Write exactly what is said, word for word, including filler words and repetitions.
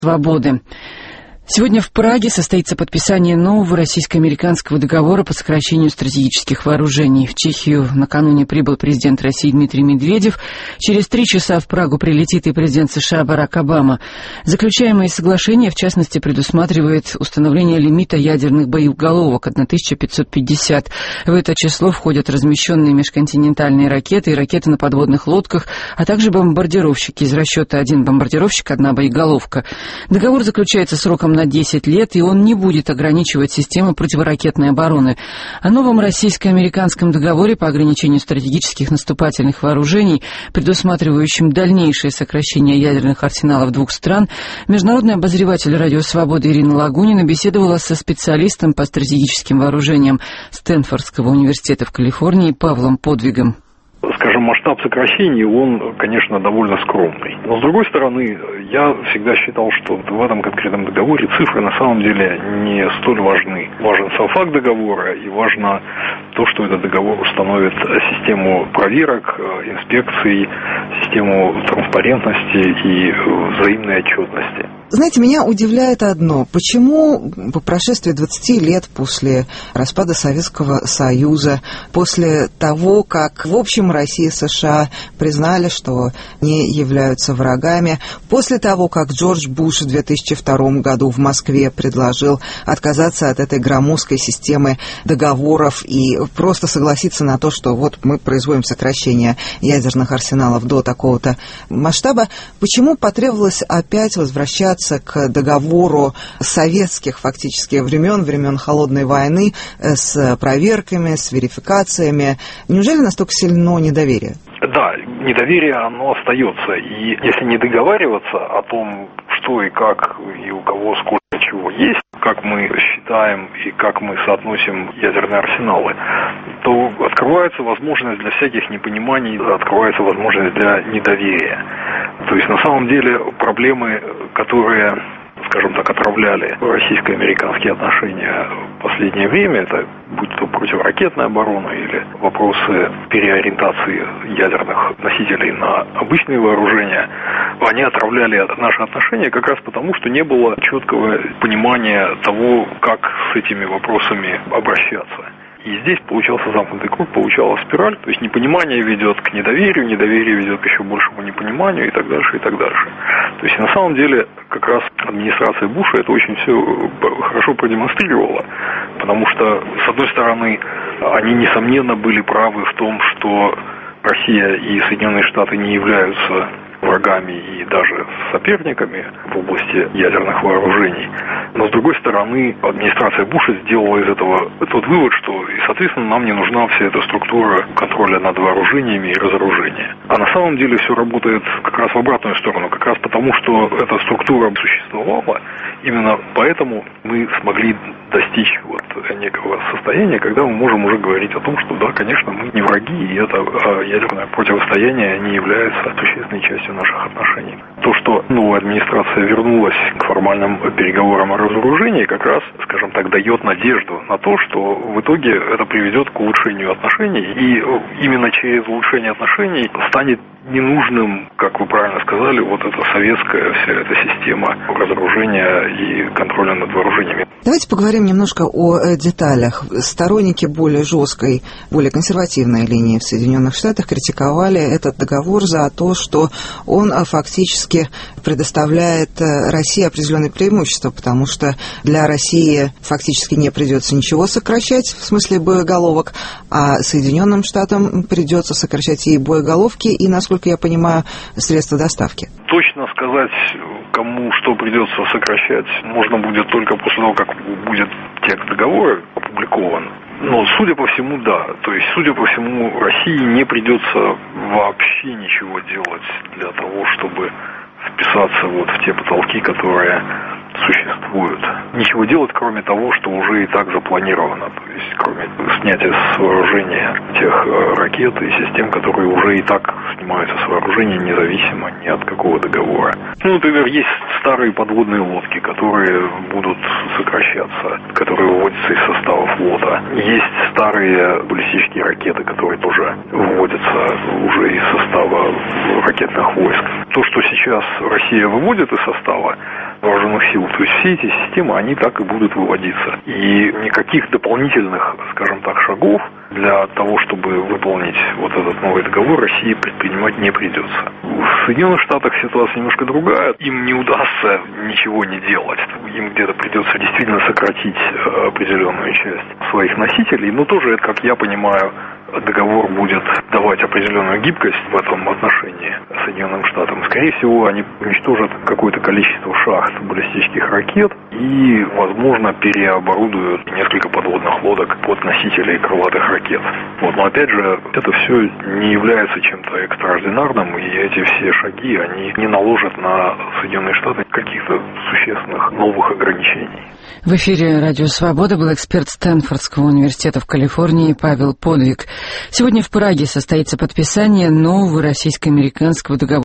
свободы. Сегодня в Праге состоится подписание нового российско-американского договора по сокращению стратегических вооружений. В Чехию накануне прибыл президент России Дмитрий Медведев. Через три часа в Прагу прилетит и президент США Барак Обама. Заключаемое соглашение, в частности, предусматривает установление лимита ядерных боеголовок тысяча пятьсот пятьдесят. В это число входят размещенные межконтинентальные ракеты и ракеты на подводных лодках, а также бомбардировщики из расчета один бомбардировщик, одна боеголовка. Договор заключается сроком на десять лет, и он не будет ограничивать систему противоракетной обороны. О новом российско-американском договоре по ограничению стратегических наступательных вооружений, предусматривающем дальнейшее сокращение ядерных арсеналов двух стран, международный обозреватель «Радио Свобода» Ирина Лагунина беседовала со специалистом по стратегическим вооружениям Стэнфордского университета в Калифорнии Павлом Подвигом. Скажем, масштаб сокращений, он, конечно, довольно скромный. Но, с другой стороны, я всегда считал, что в этом конкретном договоре цифры на самом деле не столь важны. Важен сам факт договора, и важно то, что этот договор установит систему проверок, инспекций, систему транспарентности и взаимной отчетности. Знаете, меня удивляет одно. Почему по прошествии двадцати лет после распада Советского Союза, после того, как, в общем, Россия и США признали, что не являются врагами, после того, как Джордж Буш в две тысячи втором году в Москве предложил отказаться от этой громоздкой системы договоров и просто согласиться на то, что вот мы производим сокращение ядерных арсеналов до такого-то масштаба, почему потребовалось опять возвращаться к договору советских фактически времен, времен Холодной войны, с проверками, с верификациями? Неужели настолько сильно недоверие? Да, недоверие, оно остается. И если не договариваться о том, что и как, и у кого сколько чего есть, как мы считаем и как мы соотносим ядерные арсеналы, то открывается возможность для всяких непониманий, открывается возможность для недоверия. То есть, на самом деле, проблемы, которые, скажем так, отравляли российско-американские отношения в последнее время, это будь то противоракетная оборона или вопросы переориентации ядерных носителей на обычные вооружения, они отравляли наши отношения как раз потому, что не было четкого понимания того, как с этими вопросами обращаться. И здесь получался замкнутый круг, получалась спираль, то есть непонимание ведет к недоверию, недоверие ведет к еще большему непониманию и так дальше, и так дальше. То есть на самом деле как раз администрация Буша это очень все хорошо продемонстрировала, потому что, с одной стороны, они, несомненно, были правы в том, что Россия и Соединенные Штаты не являются врагами и даже соперниками в области ядерных вооружений. Но, с другой стороны, администрация Буша сделала из этого тот вывод, что, и, соответственно, нам не нужна вся эта структура контроля над вооружениями и разоружения. А на самом деле все работает как раз в обратную сторону, как раз потому, что эта структура существовала. Именно поэтому мы смогли достичь вот некого состояния, когда мы можем уже говорить о том, что да, конечно, мы не враги, и это ядерное противостояние не является существенной частью наших отношений. То, что новая администрация вернулась к формальным переговорам о разоружении, как раз, скажем так, дает надежду на то, что в итоге это приведет к улучшению отношений, и именно через улучшение отношений станет ненужным, как вы правильно сказали, вот эта советская вся эта система разоружения и контроля над вооружениями. Давайте поговорим немножко о деталях. Сторонники более жесткой, более консервативной линии в Соединенных Штатах критиковали этот договор за то, что он фактически предоставляет России определенные преимущества, потому что для России фактически не придется ничего сокращать, в смысле боеголовок, а Соединенным Штатам придется сокращать и боеголовки, и, насколько я понимаю, средства доставки. Точно сказать, кому что придется сокращать, можно будет только после того, как будет текст договора опубликован. Но, судя по всему, да. То есть, судя по всему, России не придется вообще ничего делать для того, чтобы вписаться вот в те потолки, которые существуют. Ничего делать, кроме того, что уже и так запланировано. То есть, кроме снятия с вооружения тех ракет и систем, которые уже и так снимаются с вооружения, независимо ни от какого договора. Ну, например, есть старые подводные лодки, которые будут сокращаться, которые выводятся из состава флота. Есть старые баллистические ракеты, которые тоже выводятся уже из состава ракетных войск. То, что сейчас Россия выводит из состава вооруженных сил, то есть все эти системы, они так и будут выводиться. И никаких дополнительных, скажем так, шагов для того, чтобы выполнить вот этот новый договор, России предпринимать не придется. В Соединенных Штатах ситуация немножко другая. Им не удастся ничего не делать. Им где-то придется действительно сократить определенную часть своих носителей. Но тоже, это, как я понимаю, договор будет давать определенную гибкость в этом отношении Соединенным Штатам. Скорее всего, они уничтожат какое-то количество шахт баллистических ракет и, возможно, переоборудуют несколько подводных лодок под носители крылатых ракет. Вот. Но, опять же, это все не является чем-то экстраординарным, и эти все шаги, они не наложат на Соединенные Штаты каких-то существенных новых ограничений. В эфире «Радио Свобода» был эксперт Стэнфордского университета в Калифорнии Павел Подвиг. Сегодня в Праге состоится подписание нового российско-американского договора